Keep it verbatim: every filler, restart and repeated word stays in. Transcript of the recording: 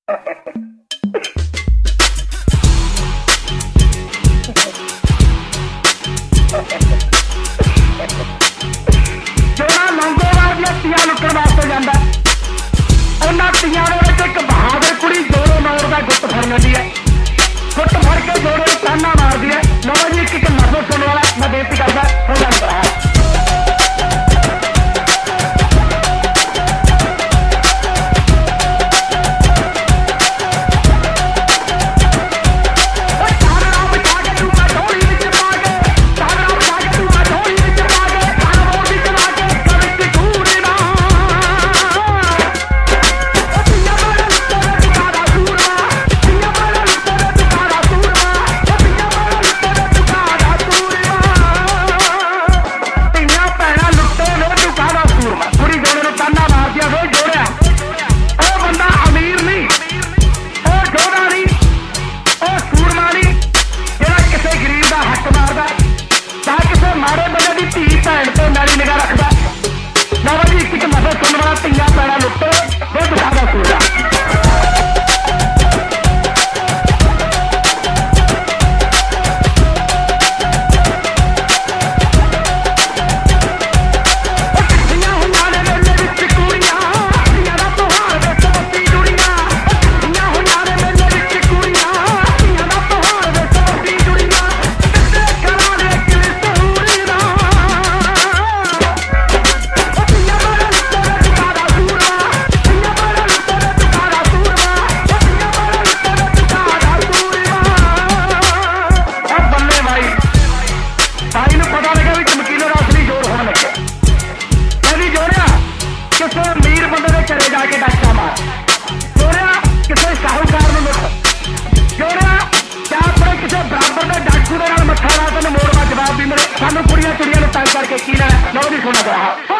जोड़ा लौंगोवाल ਦੀਆਂ ਤੀਆਂ ਲੁੱਟਣ ਵਾਸਤੇ ਜਾਂਦਾ। ਉਹਨਾਂ ਤੀਆਂ ਦੇ ਵਿੱਚ ਇੱਕ ਬਹਾਦਰ ਕੁੜੀ ਜੋੜੇ ਮੌਰ ਦਾ ਗੁੱਟ ਫੜ ਲੈਂਦੀ ਹੈ। ਗੁੱਟ ਫੜ ਕੇ ਜੋੜੇ ਨੂੰ ਤਾਨਾ ਮਾਰਦੀ ਹੈ। ਲਓ ਜੀ ਇੱਕ ਇੱਕ ਨਜ਼ਰ ਸੁਣਨ ਵਾਲਾ ਮੈਂ ਬੇਨਤੀ ਕਰਦਾ ਹੋ ਜਾਂਦਾ ਹੈ। मारे बंदे की धी भैन तो नाली निगाह रखता। लो जी एक एक नफर सुनने वाला धियां पैड़ा लुट्टो दुध सादा सूरजा। अमीर बंदे ने घरे जाके डाका मार जोड़िया किसी साहूकार में लुट जोड़िया क्या अपने किसी बराबर के डाकू के मत्था ला तेन मोड़ का जवाब भी मिले। सानू कुड़ियां चिड़ियां तंग करके की लेना। लो जी सुना रहा